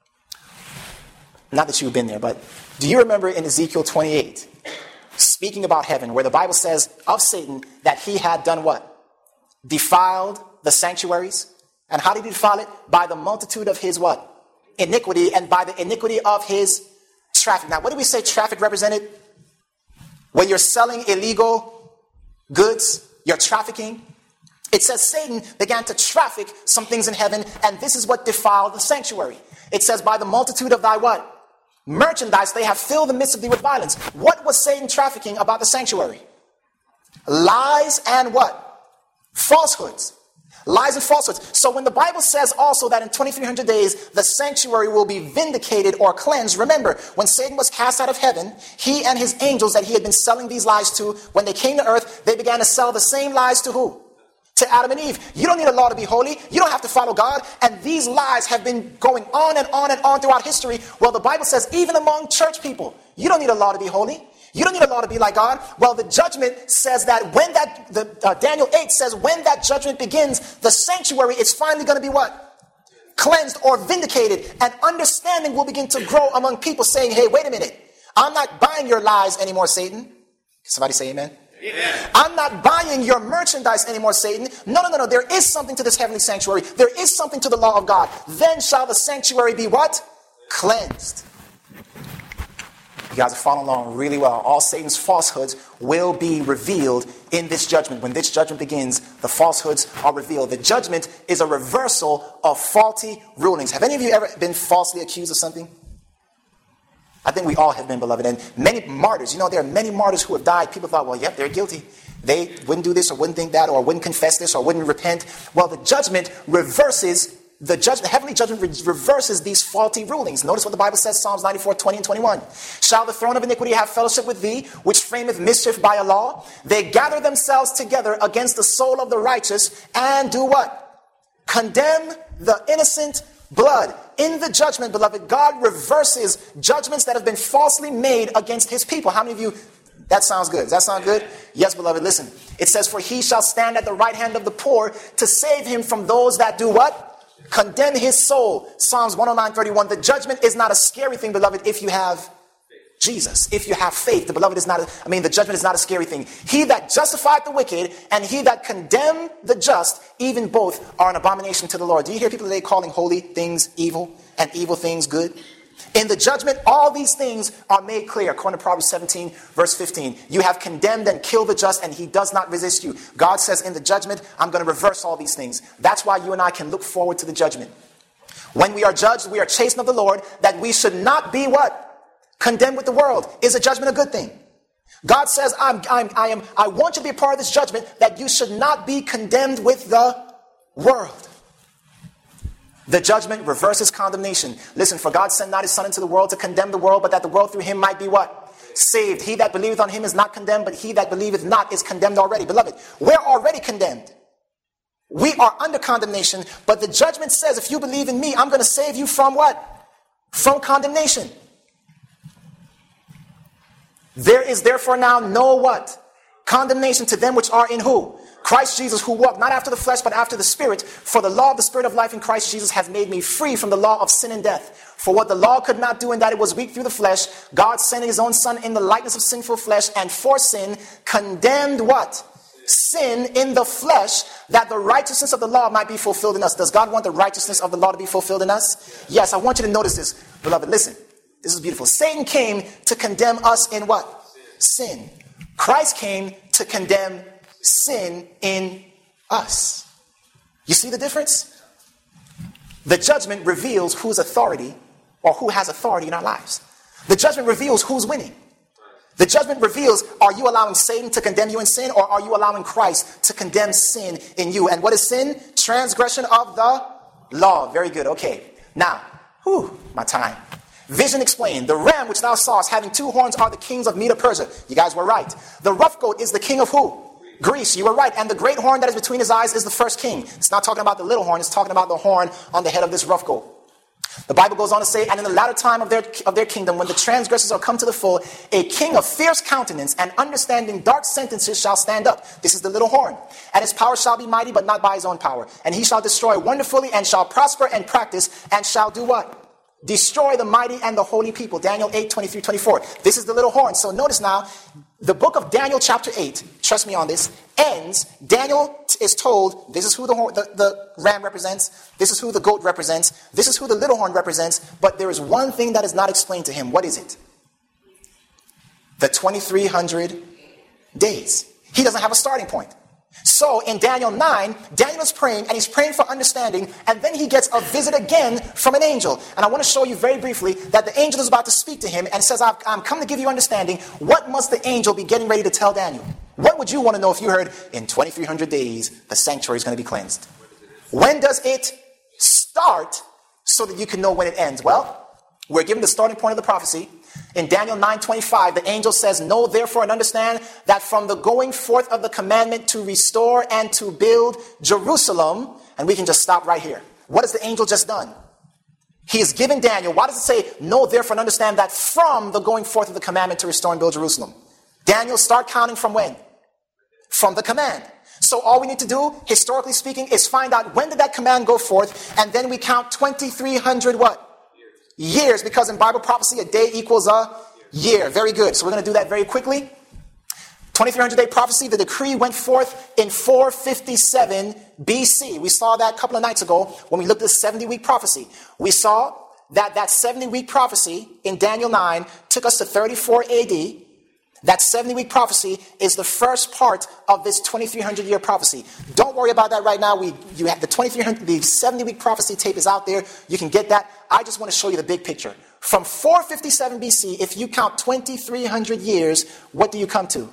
not that you've been there, but do you remember in Ezekiel twenty-eight, speaking about heaven, where the Bible says of Satan that he had done what? Defiled the sanctuaries. And how did he defile it? By the multitude of his what? Iniquity, and by the iniquity of his traffic. Now, what do we say traffic represented? When you're selling illegal goods, you're trafficking. It says Satan began to traffic some things in heaven, and this is what defiled the sanctuary. It says, by the multitude of thy what? Merchandise, they have filled the midst of thee with violence. What was Satan trafficking about the sanctuary? Lies and what? Falsehoods. Lies and falsehoods. So when the Bible says also that in twenty-three hundred days, the sanctuary will be vindicated or cleansed, remember, when Satan was cast out of heaven, he and his angels that he had been selling these lies to, when they came to earth, they began to sell the same lies to who? To Adam and Eve. You don't need a law to be holy. You don't have to follow God. And these lies have been going on and on and on throughout history. Well, the Bible says even among church people, you don't need a law to be holy. You don't need a law to be like God. Well, the judgment says that when that, the uh, Daniel eight says when that judgment begins, the sanctuary is finally going to be what? Cleansed or vindicated. And understanding will begin to grow among people saying, hey, wait a minute. I'm not buying your lies anymore, Satan. Can somebody say amen? Amen. I'm not buying your merchandise anymore, Satan. No, no, no, no. There is something to this heavenly sanctuary. There is something to the law of God. Then shall the sanctuary be what? Cleansed. You guys are following along really well. All Satan's falsehoods will be revealed in this judgment. When this judgment begins, the falsehoods are revealed. The judgment is a reversal of faulty rulings. Have any of you ever been falsely accused of something? I think we all have been, beloved. And many martyrs, you know, there are many martyrs who have died. People thought, well, yep, they're guilty. They wouldn't do this or wouldn't think that or wouldn't confess this or wouldn't repent. Well, the judgment reverses The judgment, the heavenly judgment re- reverses these faulty rulings. Notice what the Bible says, Psalms ninety-four, twenty and twenty-one. Shall the throne of iniquity have fellowship with thee, which frameth mischief by a law? They gather themselves together against the soul of the righteous and do what? Condemn the innocent blood. In the judgment, beloved, God reverses judgments that have been falsely made against his people. How many of you, that sounds good. Does that sound good? Yes, beloved, listen. It says, for he shall stand at the right hand of the poor to save him from those that do what? Condemn his soul. Psalms one oh nine, thirty-one. The judgment is not a scary thing, beloved, if you have Jesus. If you have faith, the beloved is not, a, I mean, the judgment is not a scary thing. He that justified the wicked and he that condemned the just, even both are an abomination to the Lord. Do you hear people today calling holy things evil and evil things good? In the judgment, all these things are made clear. According to Proverbs seventeen, verse fifteen. You have condemned and killed the just, and he does not resist you. God says in the judgment, I'm going to reverse all these things. That's why you and I can look forward to the judgment. When we are judged, we are chastened of the Lord, that we should not be what? Condemned with the world. Is a judgment a good thing? God says, I'm, I'm, I am, I want you to be a part of this judgment, that you should not be condemned with the world. The judgment reverses condemnation. Listen, for God sent not his son into the world to condemn the world, but that the world through him might be what? Saved. He that believeth on him is not condemned, but he that believeth not is condemned already. Beloved, we're already condemned. We are under condemnation, but the judgment says, if you believe in me, I'm going to save you from what? From condemnation. There is therefore now no what? Condemnation to them which are in who? Christ Jesus, who walked not after the flesh, but after the Spirit. For the law of the Spirit of life in Christ Jesus has made me free from the law of sin and death. For what the law could not do in that it was weak through the flesh, God sending his own Son in the likeness of sinful flesh, and for sin condemned what? Sin in the flesh, that the righteousness of the law might be fulfilled in us. Does God want the righteousness of the law to be fulfilled in us? Yes, I want you to notice this, beloved. Listen, this is beautiful. Satan came to condemn us in what? Sin. Christ came to condemn sin in us. You see the difference? The judgment reveals whose authority or who has authority in our lives. The judgment reveals who's winning. The judgment reveals, are you allowing Satan to condemn you in sin, or are you allowing Christ to condemn sin in you? And what is sin? Transgression of the law. Very good. Okay. Now, whew, my time. Vision explained. The ram which thou sawest having two horns are the kings of Medo Persia. You guys were right. The rough goat is the king of who? Greece. You were right. And the great horn that is between his eyes is the first king. It's not talking about the little horn. It's talking about the horn on the head of this rough goat. The Bible goes on to say, and in the latter time of their, of their kingdom, when the transgressors are come to the full, a king of fierce countenance and understanding dark sentences shall stand up. This is the little horn. And his power shall be mighty, but not by his own power. And he shall destroy wonderfully, and shall prosper and practice, and shall do what? Destroy the mighty and the holy people. Daniel eight, twenty-three, twenty-four. This is the little horn. So notice now, the book of Daniel chapter eight, trust me on this, ends. Daniel is told, this is who the, horn, the, the ram represents. This is who the goat represents. This is who the little horn represents. But there is one thing that is not explained to him. What is it? The twenty-three hundred days. He doesn't have a starting point. So in Daniel nine, Daniel is praying, and he's praying for understanding, and then he gets a visit again from an angel. And I want to show you very briefly that the angel is about to speak to him and says, I've, I'm come to give you understanding. What must the angel be getting ready to tell Daniel? What would you want to know if you heard, in twenty-three hundred days, the sanctuary is going to be cleansed? When does it start so that you can know when it ends? Well, we're given the starting point of the prophecy. In Daniel nine twenty-five, the angel says, know therefore and understand that from the going forth of the commandment to restore and to build Jerusalem, and we can just stop right here. What has the angel just done? He is giving Daniel, why does it say, know therefore and understand that from the going forth of the commandment to restore and build Jerusalem? Daniel, start counting from when? From the command. So all we need to do, historically speaking, is find out when did that command go forth, and then we count twenty-three hundred what? Years, because in Bible prophecy, a day equals a year. Very good. So we're going to do that very quickly. twenty-three hundred day prophecy, the decree went forth in four fifty-seven B C. We saw that a couple of nights ago when we looked at the seventy week prophecy. We saw that that seventy week prophecy in Daniel nine took us to thirty-four A D. That seventy week prophecy is the first part of this twenty-three hundred year prophecy. Don't worry about that right now. We, you have the twenty-three hundred, the seventy week prophecy tape is out there. You can get that. I just want to show you the big picture. From four fifty-seven B C, if you count twenty-three hundred years, what do you come to?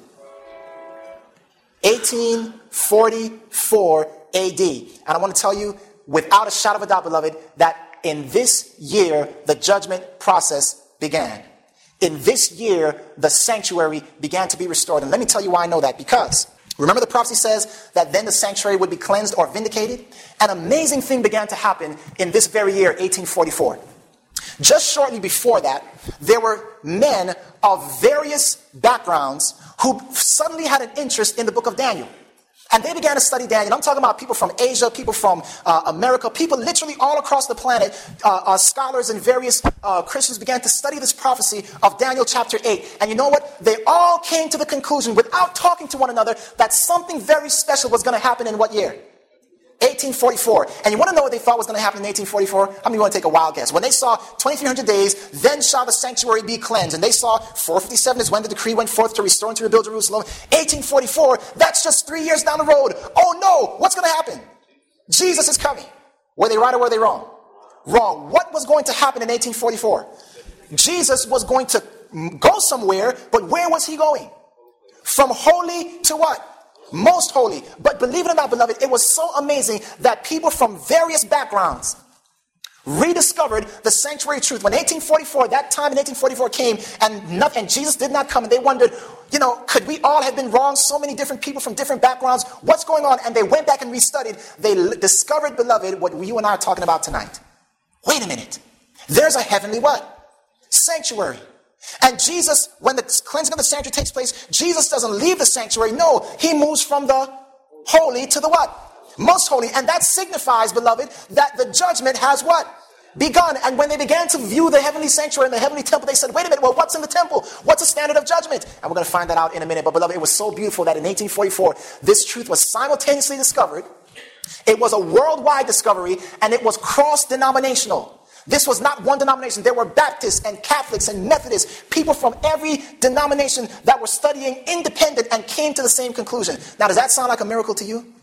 eighteen forty-four A D. And I want to tell you, without a shadow of a doubt, beloved, that in this year, the judgment process began. In this year, the sanctuary began to be restored. And let me tell you why I know that. Because remember the prophecy says that then the sanctuary would be cleansed or vindicated? An amazing thing began to happen in this very year, eighteen forty-four. Just shortly before that, there were men of various backgrounds who suddenly had an interest in the book of Daniel. And they began to study Daniel. I'm talking about people from Asia, people from uh, America, people literally all across the planet. Uh, uh, scholars and various uh, Christians began to study this prophecy of Daniel chapter eight. And you know what? They all came to the conclusion, without talking to one another, that something very special was going to happen in what year? eighteen forty-four. And you want to know what they thought was going to happen in eighteen forty-four? How many want to take a wild guess? When they saw twenty-three hundred days, then shall the sanctuary be cleansed. And they saw four fifty-seven is when the decree went forth to restore and to rebuild Jerusalem. eighteen forty-four, that's just three years down the road. Oh no, what's going to happen? Jesus is coming. Were they right or were they wrong? Wrong. What was going to happen in eighteen forty-four? Jesus was going to go somewhere, but where was he going? From holy to what? Most holy. But believe it or not, beloved, it was so amazing that people from various backgrounds rediscovered the sanctuary truth. When eighteen forty-four, that time in eighteen forty-four came and, not, and Jesus did not come, and they wondered, you know, could we all have been wrong? So many different people from different backgrounds. What's going on? And they went back and restudied. They l- discovered, beloved, what you and I are talking about tonight. Wait a minute. There's a heavenly what? Sanctuary. And Jesus, when the cleansing of the sanctuary takes place, Jesus doesn't leave the sanctuary. No, he moves from the holy to the what? Most holy. And that signifies, beloved, that the judgment has what? Begun. And when they began to view the heavenly sanctuary and the heavenly temple, they said, wait a minute, well, what's in the temple? What's the standard of judgment? And we're going to find that out in a minute. But beloved, it was so beautiful that in eighteen forty-four, this truth was simultaneously discovered. It was a worldwide discovery, and it was cross-denominational. This was not one denomination. There were Baptists and Catholics and Methodists, people from every denomination that were studying independent and came to the same conclusion. Now, does that sound like a miracle to you?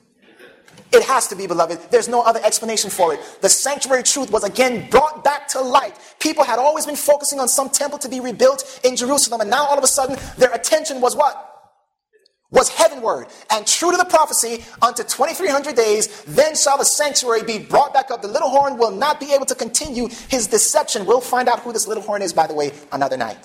It has to be, beloved. There's no other explanation for it. The sanctuary truth was again brought back to light. People had always been focusing on some temple to be rebuilt in Jerusalem, and now all of a sudden their attention was what? Was heavenward. And true to the prophecy, unto twenty-three hundred days, then shall the sanctuary be brought back up. The little horn will not be able to continue his deception. We'll find out who this little horn is, by the way, another night.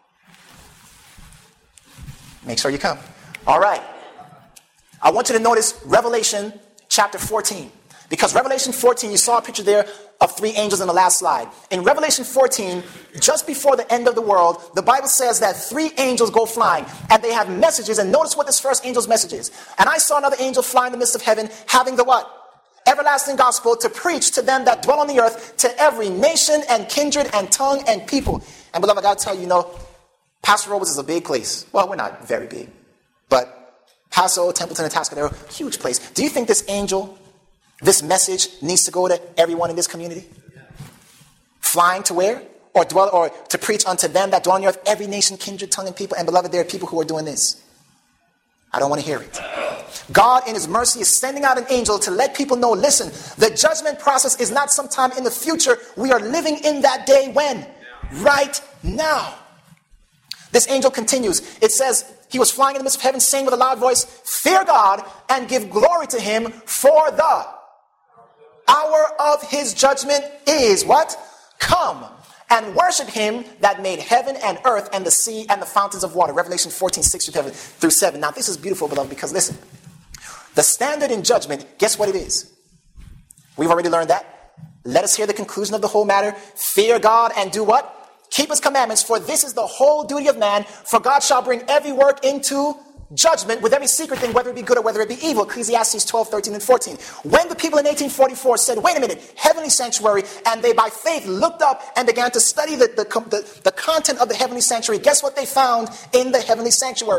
Make sure you come. All right. I want you to notice Revelation chapter fourteen. Because Revelation fourteen, you saw a picture there of three angels in the last slide. In Revelation fourteen, just before the end of the world, the Bible says that three angels go flying, and they have messages. And notice what this first angel's message is. And I saw another angel fly in the midst of heaven, having the what? Everlasting gospel to preach to them that dwell on the earth, to every nation and kindred and tongue and people. And beloved, I got to tell you, you know, Paso Robles is a big place. Well, we're not very big, but Paso, Templeton, and Atascadero, huge place. Do you think this angel, this message needs to go to everyone in this community? Flying to where? Or dwell, or to preach unto them that dwell on the earth, every nation, kindred, tongue, and people. And beloved, there are people who are doing this. I don't want to hear it. God, in his mercy, is sending out an angel to let people know, listen, the judgment process is not sometime in the future. We are living in that day when? Right now. This angel continues. It says, he was flying in the midst of heaven, saying with a loud voice, fear God and give glory to him, for the hour of his judgment is what? Come, and worship him that made heaven and earth and the sea and the fountains of water. Revelation fourteen, six through seven. Now this is beautiful, beloved, because listen, the standard in judgment, guess what it is? We've already learned that. Let us hear the conclusion of the whole matter. Fear God and do what? Keep his commandments, for this is the whole duty of man. For God shall bring every work into judgment with every secret thing, whether it be good or whether it be evil. Ecclesiastes twelve, thirteen, and fourteen. When the people in eighteen forty-four said, wait a minute, heavenly sanctuary, and they by faith looked up and began to study the, the, the, the content of the heavenly sanctuary, guess what they found in the heavenly sanctuary?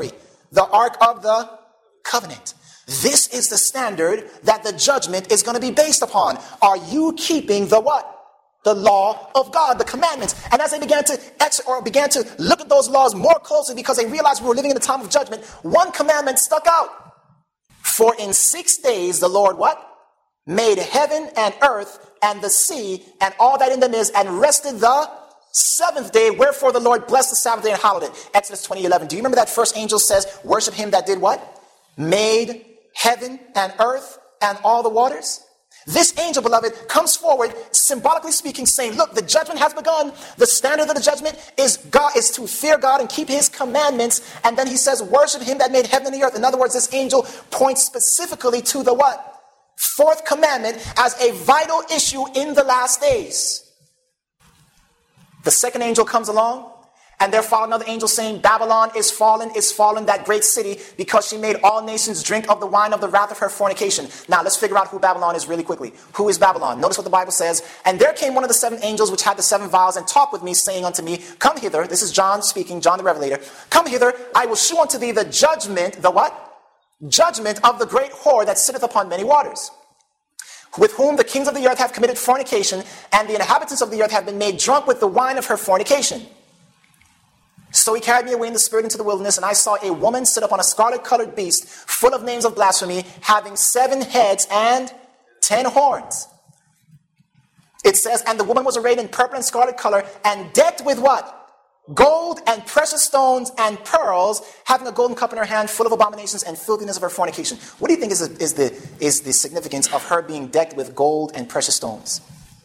The Ark of the Covenant. This is the standard that the judgment is going to be based upon. Are you keeping the what? The law of God, the commandments. And as they began to ex- or began to look at those laws more closely because they realized we were living in a time of judgment, one commandment stuck out. For in six days the Lord what? Made heaven and earth and the sea and all that in them is, and rested the seventh day. Wherefore the Lord blessed the Sabbath day and hallowed it. Exodus twenty eleven. Do you remember that first angel says, worship him that did what? Made heaven and earth and all the waters. This angel, beloved, comes forward, symbolically speaking, saying, look, the judgment has begun. The standard of the judgment is God is to fear God and keep his commandments. And then he says, worship him that made heaven and the earth. In other words, this angel points specifically to the what? Fourth commandment as a vital issue in the last days. The second angel comes along, and there followed another angel saying, Babylon is fallen, is fallen, that great city, because she made all nations drink of the wine of the wrath of her fornication. Now let's figure out who Babylon is really quickly. Who is Babylon? Notice what the Bible says. And there came one of the seven angels which had the seven vials, and talked with me, saying unto me, come hither. This is John speaking, John the Revelator. Come hither, I will shew unto thee the judgment, the what? Judgment of the great whore that sitteth upon many waters, with whom the kings of the earth have committed fornication, and the inhabitants of the earth have been made drunk with the wine of her fornication. So he carried me away in the spirit into the wilderness, and I saw a woman sit upon a scarlet-colored beast, full of names of blasphemy, having seven heads and ten horns. It says, and the woman was arrayed in purple and scarlet color, and decked with what? Gold and precious stones and pearls, having a golden cup in her hand, full of abominations and filthiness of her fornication. What do you think is the, is the, is the significance of her being decked with gold and precious stones?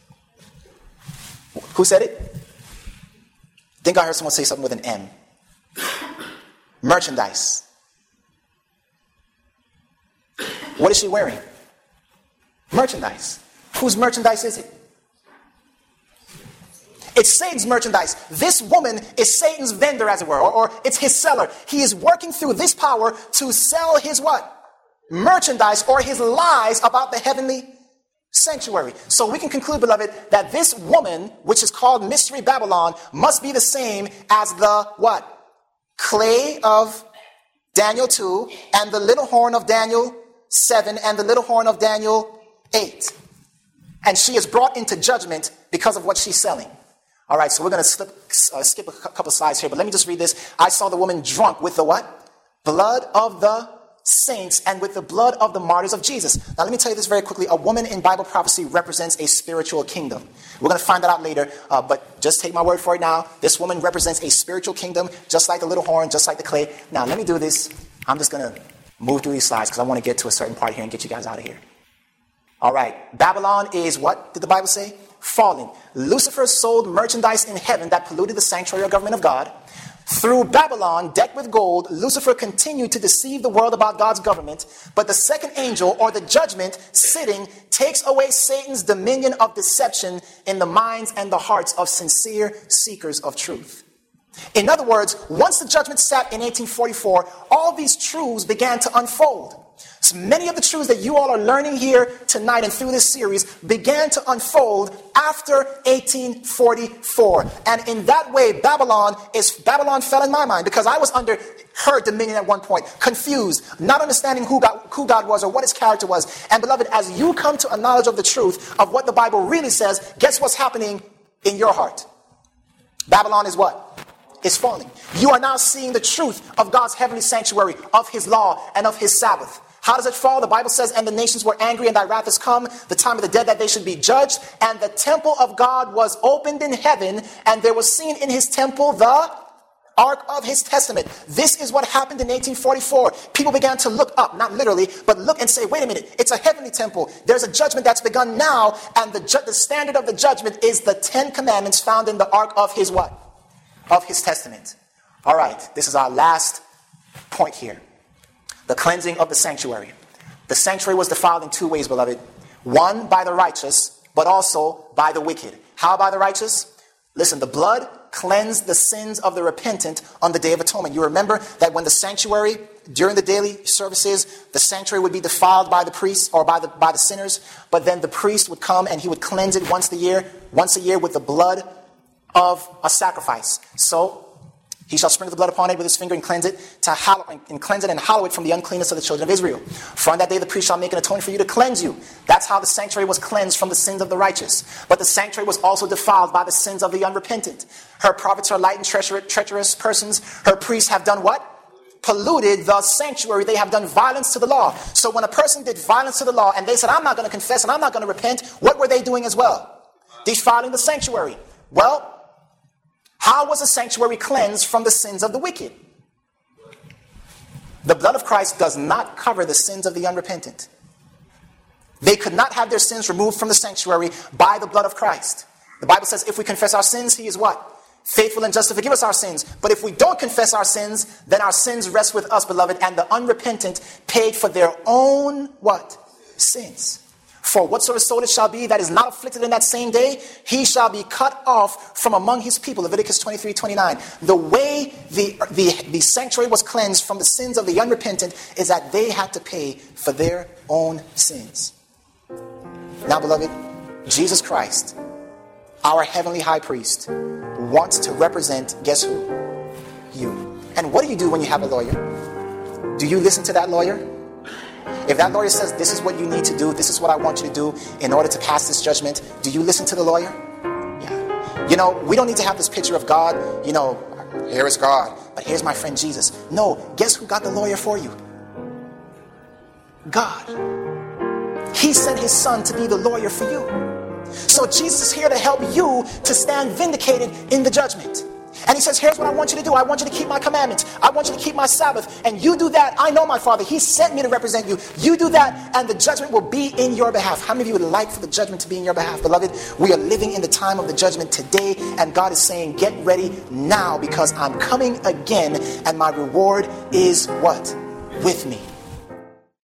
Who said it? I think I heard someone say something with an M. Merchandise. What is she wearing? Merchandise. Whose merchandise is it? It's Satan's merchandise. This woman is Satan's vendor, as it were, or, or it's his seller. He is working through this power to sell his what? Merchandise, or his lies about the heavenly sanctuary. So we can conclude, beloved, that this woman, which is called Mystery Babylon, must be the same as the what? Clay of Daniel two, and the little horn of Daniel seven, and the little horn of Daniel eight. And she is brought into judgment because of what she's selling. All right, so we're going to slip, uh, skip a couple slides here, but let me just read this. I saw the woman drunk with the what? Blood of the saints and with the blood of the martyrs of Jesus. Now let me tell you this very quickly. A woman in Bible prophecy represents a spiritual kingdom. We're going to find that out later, uh, but just take my word for it now. This woman represents a spiritual kingdom, just like the little horn, just like the clay. Now let me do this. I'm just going to move through these slides because I want to get to a certain part here and get you guys out of here. All right, Babylon is what did the Bible say? Fallen. Lucifer sold merchandise in heaven that polluted the sanctuary or government of God. Through Babylon, decked with gold, Lucifer continued to deceive the world about God's government. But the second angel, or the judgment, sitting, takes away Satan's dominion of deception in the minds and the hearts of sincere seekers of truth. In other words, once the judgment sat in eighteen forty-four, all these truths began to unfold. So many of the truths that you all are learning here tonight and through this series began to unfold after eighteen forty-four. And in that way, Babylon is Babylon fell in my mind because I was under her dominion at one point, confused, not understanding who God, who God was or what his character was. And beloved, as you come to a knowledge of the truth of what the Bible really says, guess what's happening in your heart? Babylon is what? Is falling. You are now seeing the truth of God's heavenly sanctuary, of his law and of his Sabbath. How does it fall? The Bible says, and the nations were angry, and thy wrath is come, the time of the dead that they should be judged. And the temple of God was opened in heaven, and there was seen in his temple the ark of his testament. This is what happened in eighteen forty-four. People began to look up, not literally, but look and say, wait a minute, it's a heavenly temple. There's a judgment that's begun now, and the, ju- the standard of the judgment is the Ten Commandments found in the ark of his what? Of his testament. All right, this is our last point here. The cleansing of the sanctuary. The sanctuary was defiled in two ways, beloved. One, by the righteous, but also by the wicked. How by the righteous? Listen, the blood cleansed the sins of the repentant on the Day of Atonement. You remember that when the sanctuary, during the daily services, the sanctuary would be defiled by the priests or by the by the sinners, but then the priest would come and he would cleanse it once a year, once a year with the blood of a sacrifice. So He shall sprinkle the blood upon it with his finger and cleanse it to hallow, and cleanse it and hallow it from the uncleanness of the children of Israel. For on that day the priest shall make an atonement for you to cleanse you. That's how the sanctuary was cleansed from the sins of the righteous. But the sanctuary was also defiled by the sins of the unrepentant. Her prophets are light and treacherous persons. Her priests have done what? Polluted the sanctuary. They have done violence to the law. So when a person did violence to the law and they said, I'm not going to confess and I'm not going to repent, what were they doing as well? Defiling the sanctuary. Well, how was the sanctuary cleansed from the sins of the wicked? The blood of Christ does not cover the sins of the unrepentant. They could not have their sins removed from the sanctuary by the blood of Christ. The Bible says if we confess our sins, he is what? Faithful and just to forgive us our sins. But if we don't confess our sins, then our sins rest with us, beloved, and the unrepentant paid for their own what? Sins. For whatsoever soul it shall be that is not afflicted in that same day, he shall be cut off from among his people. Leviticus twenty-three twenty-nine. The way the, the, the sanctuary was cleansed from the sins of the unrepentant is that they had to pay for their own sins. Now, beloved, Jesus Christ, our heavenly high priest, wants to represent, guess who? You. And what do you do when you have a lawyer? Do you listen to that lawyer? If that lawyer says, this is what you need to do, this is what I want you to do in order to pass this judgment, do you listen to the lawyer? Yeah. You know, we don't need to have this picture of God, you know, here is God, but here's my friend Jesus. No, guess who got the lawyer for you? God. He sent his son to be the lawyer for you. So Jesus is here to help you to stand vindicated in the judgment. And he says, here's what I want you to do. I want you to keep my commandments. I want you to keep my Sabbath. And you do that. I know my Father. He sent me to represent you. You do that, and the judgment will be in your behalf. How many of you would like for the judgment to be in your behalf? Beloved, we are living in the time of the judgment today, and God is saying, get ready now, because I'm coming again, and my reward is what? With me.